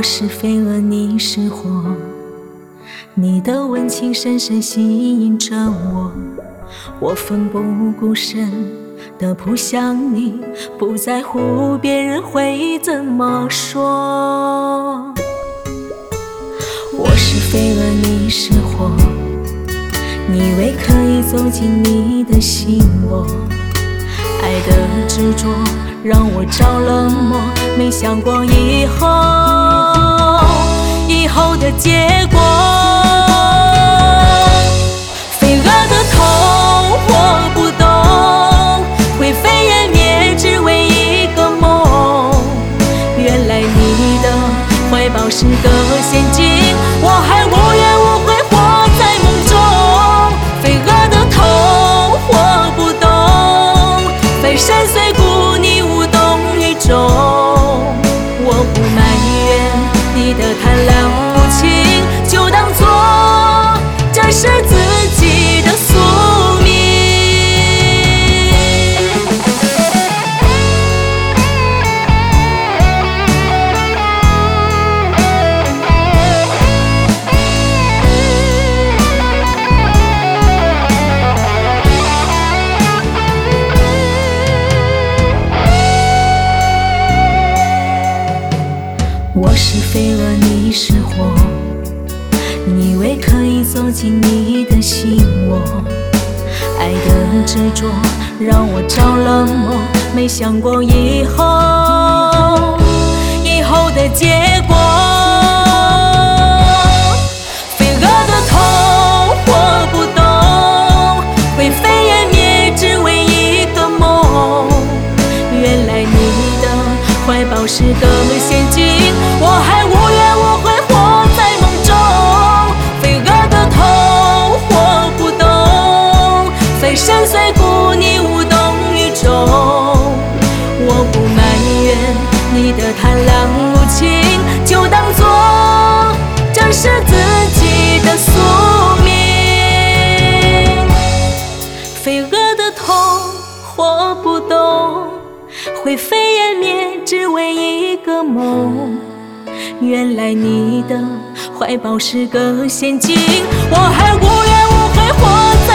我是飞蛾，你是火，你的温情深深吸引着我，我奋不顾身地扑向你，不在乎别人会怎么说。我是飞蛾，你是火，你以为可以走进你的心窝，爱的执着让我着了魔，没想过以后的结果。飞蛾的痛我不懂，灰飞烟灭只为一个梦，原来你的怀抱是个陷阱，我还无怨无悔活在梦中。飞蛾的痛我不懂，飞身碎骨你无动于衷，我不埋怨你的贪婪无情，就当作这是自己的宿命。我是飞蛾，你是火，你以为可以走进你的心窝，爱的执着让我着了魔，没想过以后的结果。飞蛾的痛我不懂，灰飞烟灭只为一个梦，原来你的怀抱是个陷阱，我还无怨无悔活在梦中。飞蛾的痛我不懂，飞身碎骨你无动于衷，我不埋怨你的贪婪无情，就当作这是自己的宿命。飞蛾的痛我不懂，灰飞烟灭只为一个梦，原来你的怀抱是个陷阱，我还无怨无悔活在